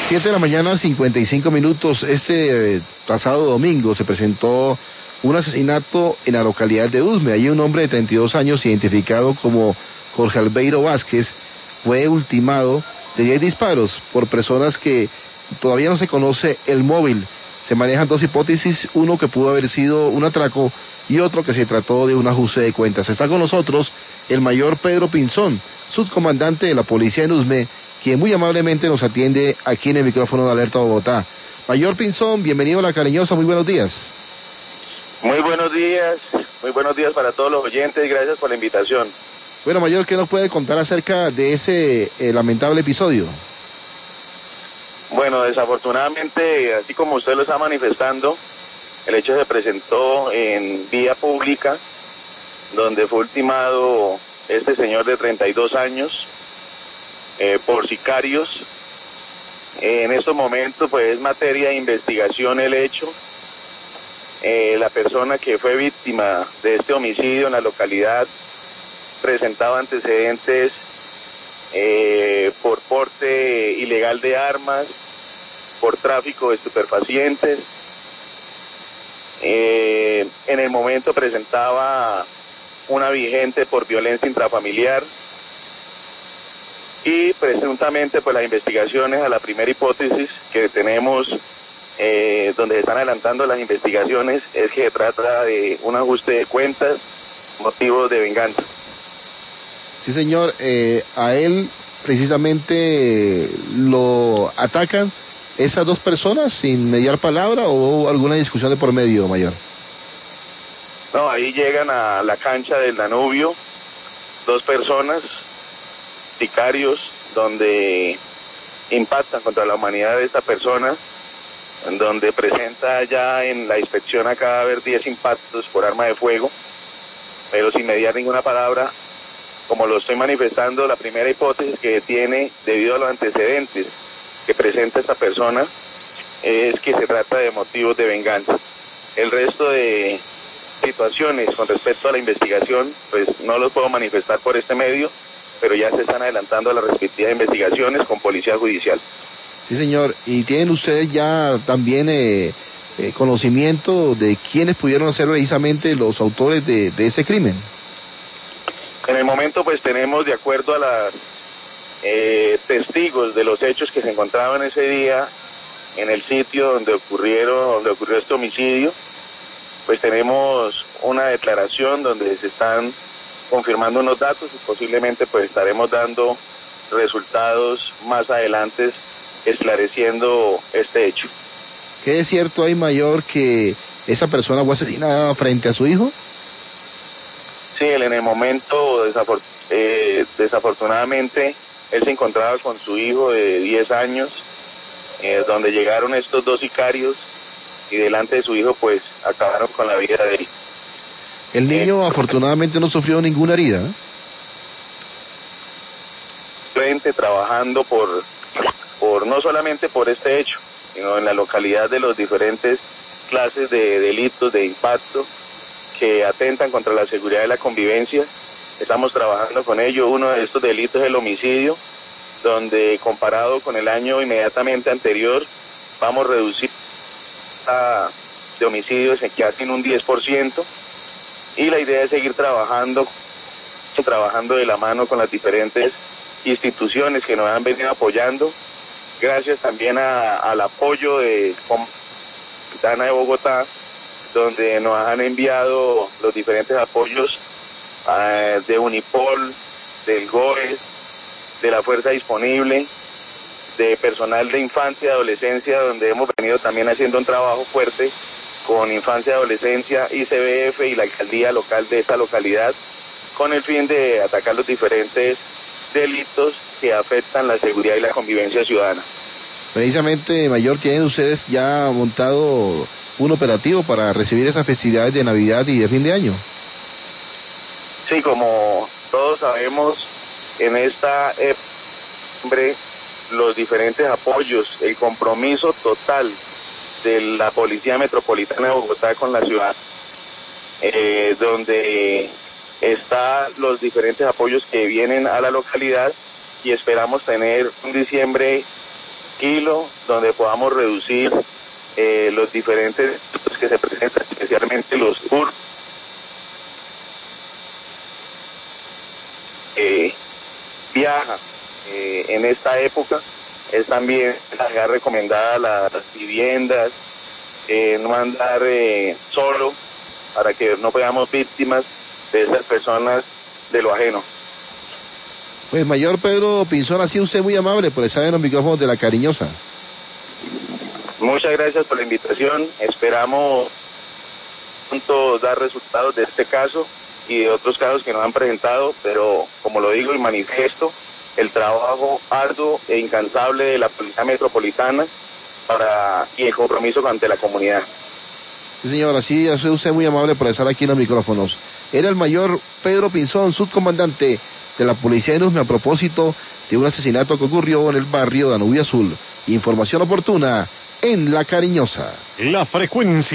7 de la mañana, 55 minutos. Este pasado domingo se presentó un asesinato en la localidad de Usme. Allí un hombre de 32 años, identificado como Jorge Albeiro Vázquez, fue ultimado de 10 disparos por personas que todavía no se conoce el móvil. Se manejan dos hipótesis, uno que pudo haber sido un atraco y otro que se trató de un ajuste de cuentas. Está con nosotros el mayor Pedro Pinzón, subcomandante de la policía en Usme, quien muy amablemente nos atiende aquí en el micrófono de Alerta Bogotá. Mayor Pinzón, bienvenido a La Cariñosa, muy buenos días. Muy buenos días para todos los oyentes, gracias por la invitación. Bueno, Mayor, ¿qué nos puede contar acerca de ese lamentable episodio? Bueno, desafortunadamente, así como usted lo está manifestando, el hecho se presentó en vía pública, donde fue ultimado este señor de 32 años por sicarios. En estos momentos, pues, es materia de investigación el hecho. La persona que fue víctima de este homicidio en la localidad presentaba antecedentes por porte ilegal de armas, por tráfico de estupefacientes. En el momento presentaba una vigente por violencia intrafamiliar y presuntamente pues las investigaciones a la primera hipótesis que tenemos, donde se están adelantando las investigaciones, es que se trata de un ajuste de cuentas, motivos de venganza. Sí, señor, a él precisamente lo atacan esas dos personas sin mediar palabra, o hubo alguna discusión de por medio, Mayor. No, ahí llegan a la cancha del Danubio dos personas, sicarios, donde impactan contra la humanidad de esta persona, en donde presenta ya en la inspección a cadáver 10 impactos por arma de fuego, pero sin mediar ninguna palabra. Como lo estoy manifestando, la primera hipótesis que tiene, debido a los antecedentes que presenta esta persona, es que se trata de motivos de venganza. El resto de situaciones con respecto a la investigación, pues no los puedo manifestar por este medio, pero ya se están adelantando las respectivas investigaciones con Policía Judicial. Sí, señor. ¿Y tienen ustedes ya también conocimiento de quiénes pudieron ser precisamente los autores de ese crimen? En el momento pues tenemos, de acuerdo a las testigos de los hechos que se encontraban ese día en el sitio donde ocurrió este homicidio, pues tenemos una declaración donde se están confirmando unos datos y posiblemente pues estaremos dando resultados más adelante esclareciendo este hecho. ¿Qué es cierto hay, Mayor, que esa persona fue asesinada frente a su hijo? Sí, en el momento desafortunadamente él se encontraba con su hijo de 10 años, donde llegaron estos dos sicarios y delante de su hijo pues acabaron con la vida de él. El niño afortunadamente no sufrió ninguna herida, ¿eh? Frente trabajando por no solamente por este hecho, sino en la localidad de los diferentes clases de delitos de impacto que atentan contra la seguridad y la convivencia. Estamos trabajando con ello. Uno de estos delitos es el homicidio, donde comparado con el año inmediatamente anterior, vamos a reducir de homicidios en casi un 10%, y la idea es seguir trabajando de la mano con las diferentes instituciones que nos han venido apoyando, gracias también al apoyo de Comunidad de Bogotá, donde nos han enviado los diferentes apoyos de Unipol, del GOES, de la Fuerza Disponible, de personal de infancia y adolescencia, donde hemos venido también haciendo un trabajo fuerte con infancia y adolescencia, ICBF y la alcaldía local de esta localidad, con el fin de atacar los diferentes delitos que afectan la seguridad y la convivencia ciudadana. Precisamente, Mayor, ¿tienen ustedes ya montado un operativo para recibir esas festividades de Navidad y de fin de año? Sí, como todos sabemos, en esta época, los diferentes apoyos, el compromiso total de la Policía Metropolitana de Bogotá con la ciudad, donde están los diferentes apoyos que vienen a la localidad, y esperamos tener un diciembre tranquilo, donde podamos reducir los diferentes que se presentan, especialmente los hurtos. Viaja en esta época, es también la recomendada las viviendas, no andar solo, para que no seamos víctimas de esas personas de lo ajeno. Pues Mayor Pedro Pinzón, ha sido usted muy amable por estar en los micrófonos de La Cariñosa. Muchas gracias por la invitación, esperamos pronto dar resultados de este caso y de otros casos que nos han presentado, pero como lo digo y manifiesto, el trabajo arduo e incansable de la Policía Metropolitana y el compromiso ante la comunidad. Sí, señora, sí, ha sido usted muy amable por estar aquí en los micrófonos. Era el Mayor Pedro Pinzón, subcomandante de la Policía de Usme, a propósito de un asesinato que ocurrió en el barrio Danubio Azul. Información oportuna en La Cariñosa. La frecuencia